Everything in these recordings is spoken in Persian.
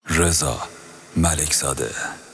رضا ملکزاده.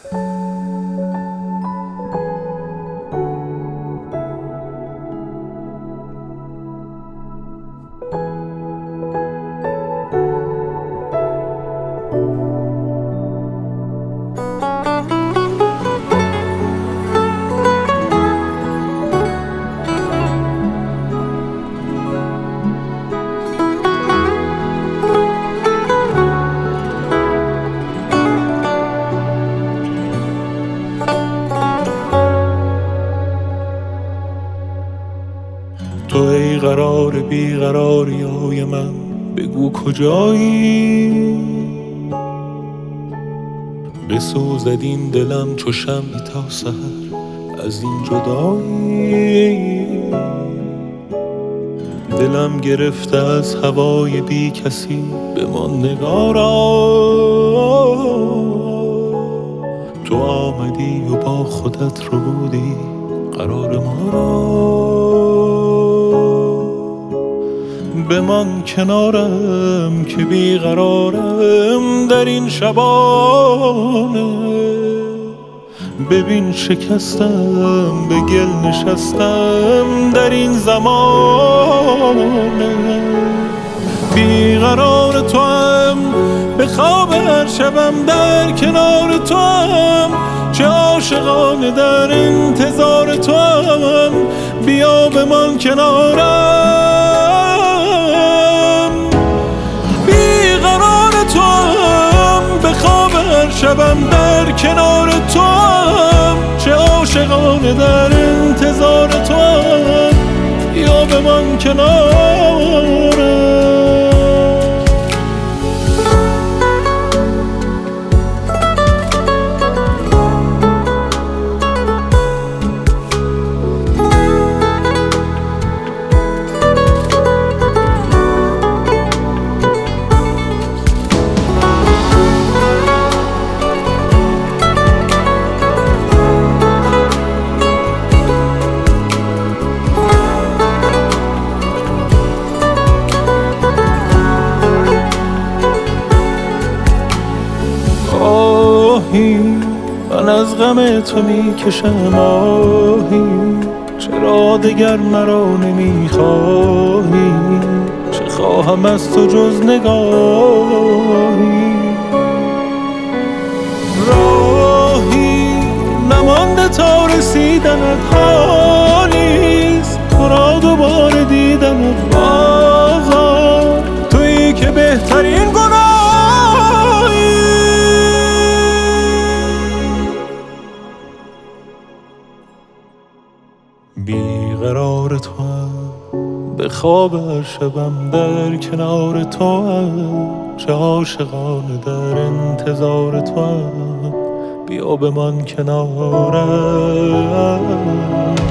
تو ای قرار بیقراریای من، بگو کجایی؟ بسوزد این دلم چو شمعی تا سحر از این جدایی. دلم گرفته از هوای بی کسی، بمان نگارا. تو آمدی و با خودت رو بودی قرار ما را. بمان کنارم که بیقرارم در این شبانه. ببین شکستم، به گل نشستم در این زمانه. بیقرار تو هم، به خواب هر شبم در کنار تو هم. چه عاشقانه در انتظار تو هم، بیا بمان کنارم. بیقرار تو هم، به خواب هر شبم در کنار تو هم. چه عاشقانه در انتظار تو هم، بیا بمان کنارم. من از غم تو میکشم آهی، چرا دگر مرا نمیخواهی؟ چه خواهم از تو جز نگاهی؟ راهی نمانده تا رسیدنت حالیست، تو را دوباره دیدنت آزار. تویی که بهترین گناهی. بیقرار تو هم، به خواب هر شبم در کنار تو هم. چه عاشقانه در انتظار تو هم، بیا بمان کنارم.